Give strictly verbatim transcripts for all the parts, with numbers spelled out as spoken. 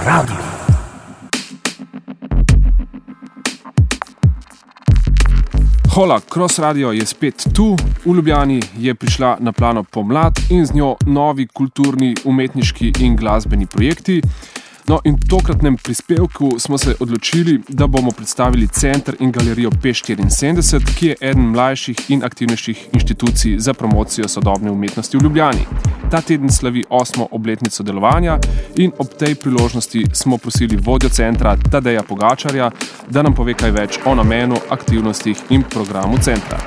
Radio. Hola, Cross Radio je spet tu. V Ljubljani je prišla na plano pomlad in z njo novi kulturni, umetniški in glasbeni projekti. No, in v tokratnem prispevku smo se odločili, da bomo predstavili Center in galerijo P štiriinsedemdeset, ki je eden mlajših in aktivnejših inštitucij za promocijo sodobne umetnosti v Ljubljani. Ta teden slavi osmo obletnico delovanja in ob tej priložnosti smo prosili vodjo centra Tadeja Pogačarja, da nam pove kaj več o namenu, aktivnostih in programu centra.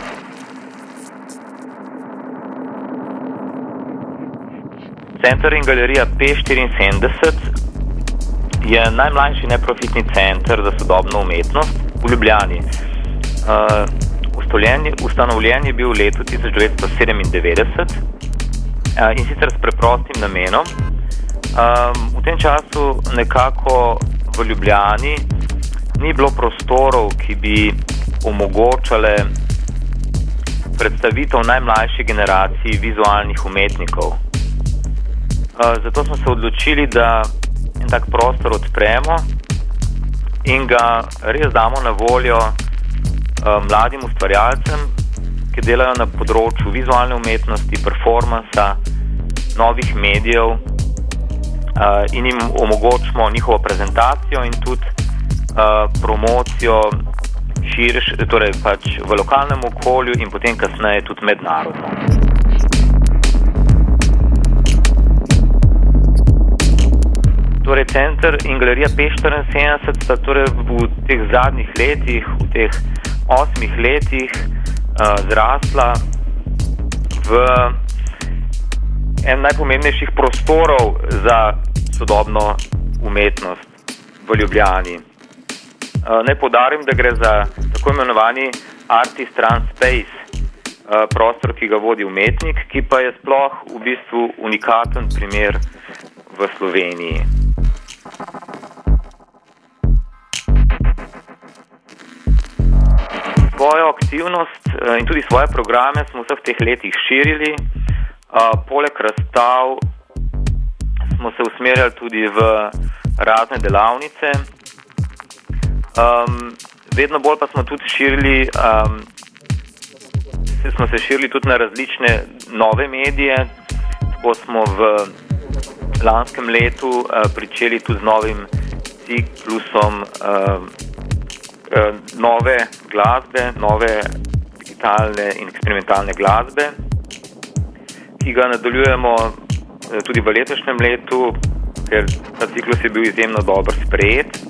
Center in galerija P štiriinsedemdeset je najmlajši neprofitni center za sodobno umetnost v Ljubljani. Uh, ustanovljen je bil v letu tisoč devetsto sedemindevetdeset uh, in sicer s preprostim namenom. Um, v tem času nekako v Ljubljani ni bilo prostorov, ki bi omogočale predstavitev najmlajši generaciji vizualnih umetnikov. Uh, zato smo se odločili, da en tak prostor odpremo in ga res damo na voljo uh, mladim ustvarjalcem, ki delajo na področju vizualne umetnosti, performansa, novih medijev uh, in jim omogočimo njihovo prezentacijo in tudi uh, promocijo širš, torej pač v lokalnem okolju in potem kasneje tudi mednarodno. Torej, Center in galerija P štiriinsedemdeset sta torej v teh zadnjih letih, v teh osmih letih uh, zrasla v en najpomembnejših prostorov za sodobno umetnost v Ljubljani. Uh, naj poudarim, da gre za tako imenovani Artist Run Space, uh, prostor, ki ga vodi umetnik, ki pa je sploh v bistvu unikaten primer v Sloveniji. Svojo aktivnost in tudi svoje programe smo vseh teh letih širili. Poleg razstav smo se usmerjali tudi v razne delavnice. Vedno bolj pa smo tudi širili, smo se širili tudi na različne nove medije. Tako smo v lanskem letu uh, pričeli tudi z novim ciklusom uh, uh, nove glasbe, nove digitalne in eksperimentalne glasbe, ki ga nadaljujemo uh, tudi v letošnjem letu, ker ta ciklus je bil izjemno dobro sprejet.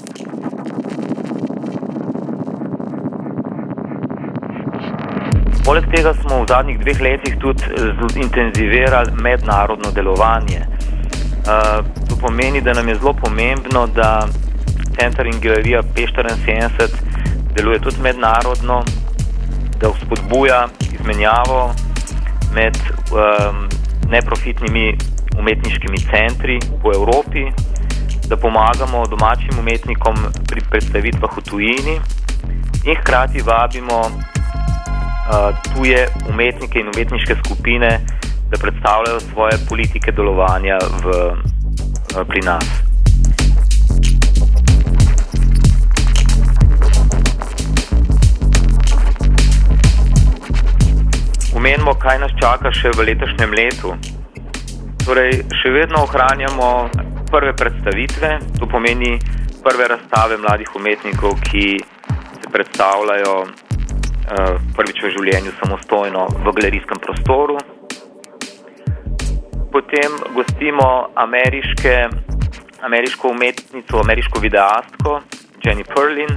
Poleg tega smo v zadnjih dveh letih tudi intenzivirali mednarodno delovanje. Uh, to pomeni, da nam je zelo pomembno, da Center in galerija P štiriinsedemdeset deluje tudi mednarodno, da vzpodbuja izmenjavo med um, neprofitnimi umetniškimi centri po Evropi, da pomagamo domačim umetnikom pri predstavitvah v tujini in hkrati vabimo uh, tuje umetnike in umetniške skupine, da predstavljajo svoje politike delovanja v, pri nas. Omenimo, kaj nas čaka še v letošnjem letu. Torej, še vedno ohranjamo prve predstavitve, to pomeni prve razstave mladih umetnikov, ki se predstavljajo uh, prvič v življenju samostojno v galerijskem prostoru. Potem gostimo ameriške, ameriško umetnico, ameriško videastko Jenny Perlin.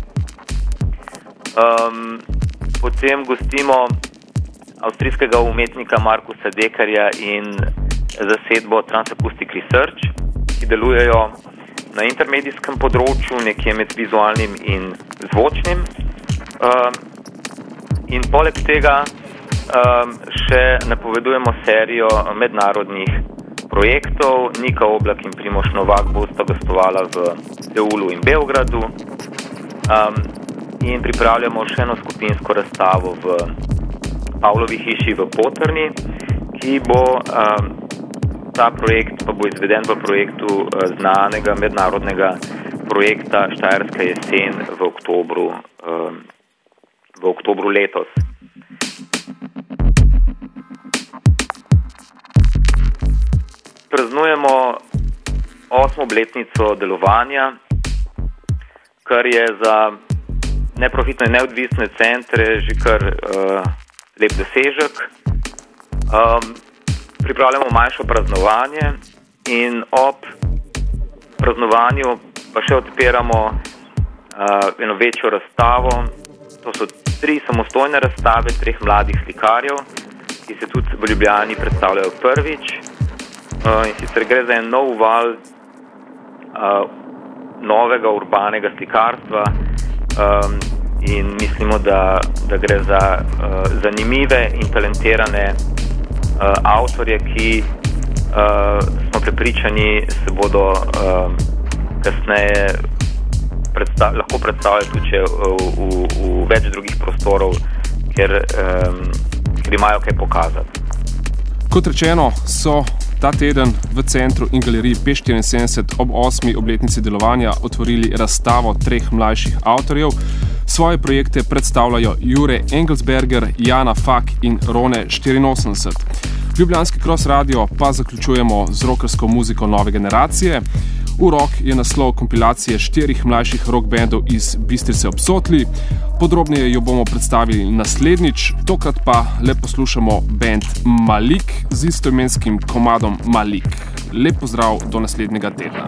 Um, potem gostimo avstrijskega umetnika Markusa Dekarja in zasedbo Transacoustic Research, ki delujejo na intermedijskem področju, nekje med vizualnim in zvočnim. Um, in poleg tega Um, še napovedujemo serijo mednarodnih projektov. Nika Oblak in Primož Novak bosta gostovala v Seulu in Beogradu um, in pripravljamo še eno skupinsko razstavo v Pavlovi hiši v Potrni, ki bo um, ta projekt pa bo izveden v projektu znanega mednarodnega projekta Štajerska jesen v oktobru, v oktobru letos. Praznujemo osmo obletnico delovanja, kar je za neprofitne in neodvisne centre že kar uh, lep dosežek. Um, pripravljamo manjšo praznovanje in ob praznovanju pa še odpiramo uh, eno večjo razstavo. To so tri samostojne razstave treh mladih slikarjev, ki se tudi v Ljubljani predstavljajo prvič. Uh, in sicer gre za en nov val uh, novega urbanega slikarstva um, in mislimo, da, da gre za uh, zanimive in talentirane uh, avtorje, ki uh, smo prepričani, se bodo uh, kasneje predstav, lahko predstavljali tudi v, v, v več drugih prostorov, ker, um, ker imajo kaj pokazati. Kot rečeno, so ta teden v centru in galeriji P štiriinsedemdeset ob osmi obletnici delovanja otvorili razstavo treh mlajših avtorjev. Svoje projekte predstavljajo Jure Engelsberger, Jana Fak in Rone štiriinosemdeset. Ljubljanski Cross Radio pa zaključujemo z rockersko muziko nove generacije. Urok je naslov kompilacije štirih mlajših rock bandov iz Bistrice ob Sotli. Podrobneje jo bomo predstavili naslednjič, tokrat pa le poslušamo band Malik z istoimenskim komadom Malik. Lep pozdrav do naslednjega tedna.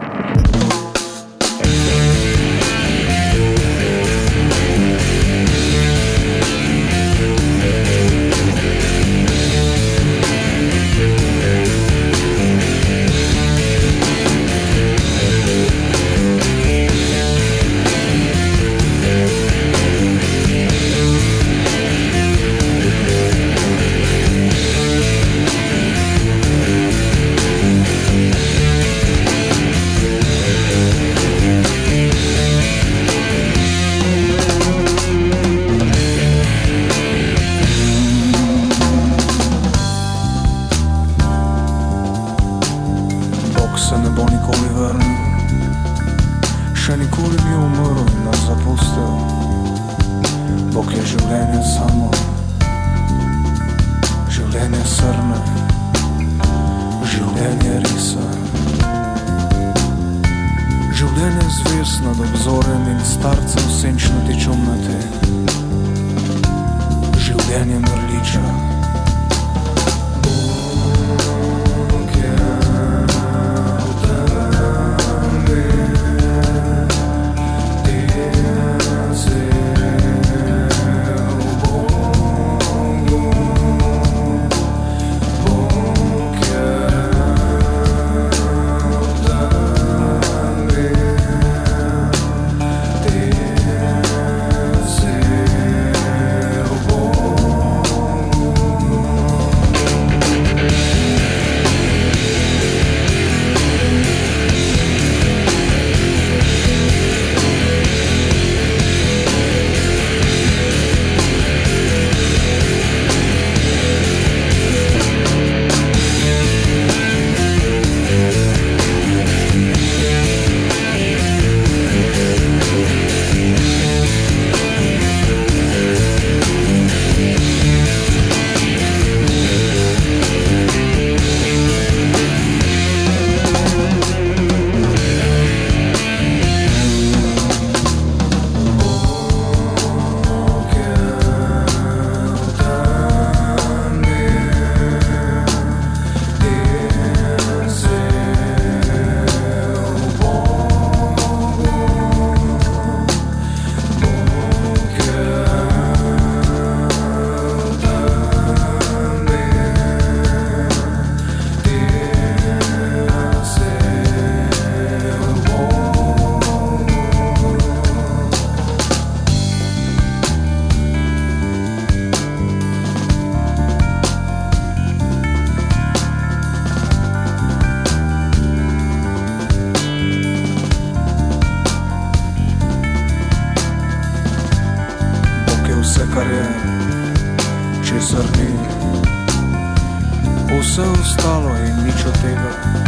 vse ostalo in nič od tega.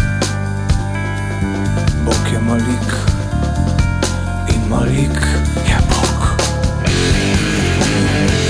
Bog je Malik in Malik je Bog.